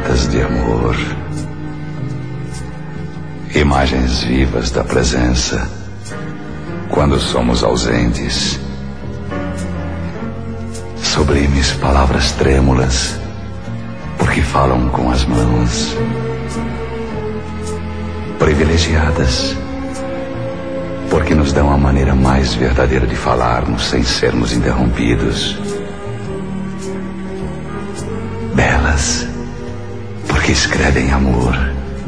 cartas de amor, imagens vivas da presença quando somos ausentes, sublimes palavras trêmulas porque falam com as mãos, privilegiadas porque nos dão a maneira mais verdadeira de falarmos sem sermos interrompidos, belas porque escrevem amor,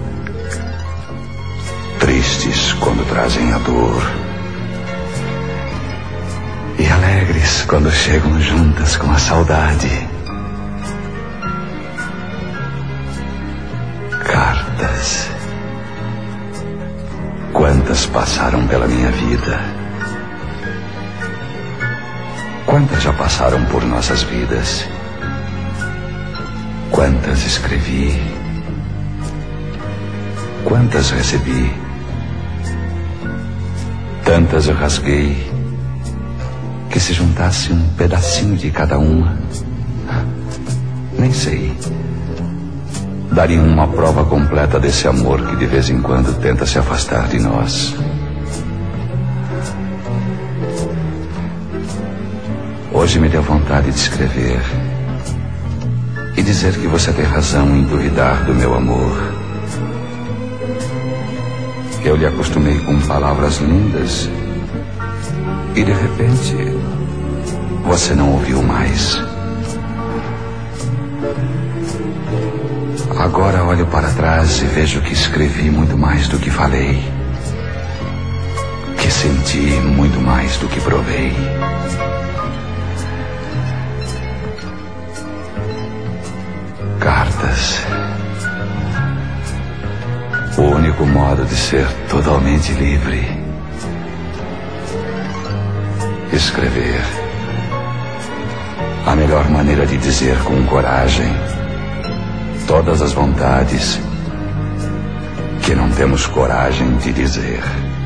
tristes quando trazem a dor, e alegres quando chegam juntas com a saudade. Cartas. Quantas passaram pela minha vida? Quantas já passaram por nossas vidas? Quantas escrevi? Quantas recebi? Tantas eu rasguei que se juntasse um pedacinho de cada uma, nem sei, dariam uma prova completa desse amor que de vez em quando tenta se afastar de nós. Hoje me deu vontade de escrever e dizer que você tem razão em duvidar do meu amor. Eu lhe acostumei com palavras lindas e de repente você não ouviu mais. Agora olho para trás e vejo que escrevi muito mais do que falei, que senti muito mais do que provei. Cartas. O único modo de ser totalmente livre. Escrever. A melhor maneira de dizer com coragem todas as vontades que não temos coragem de dizer.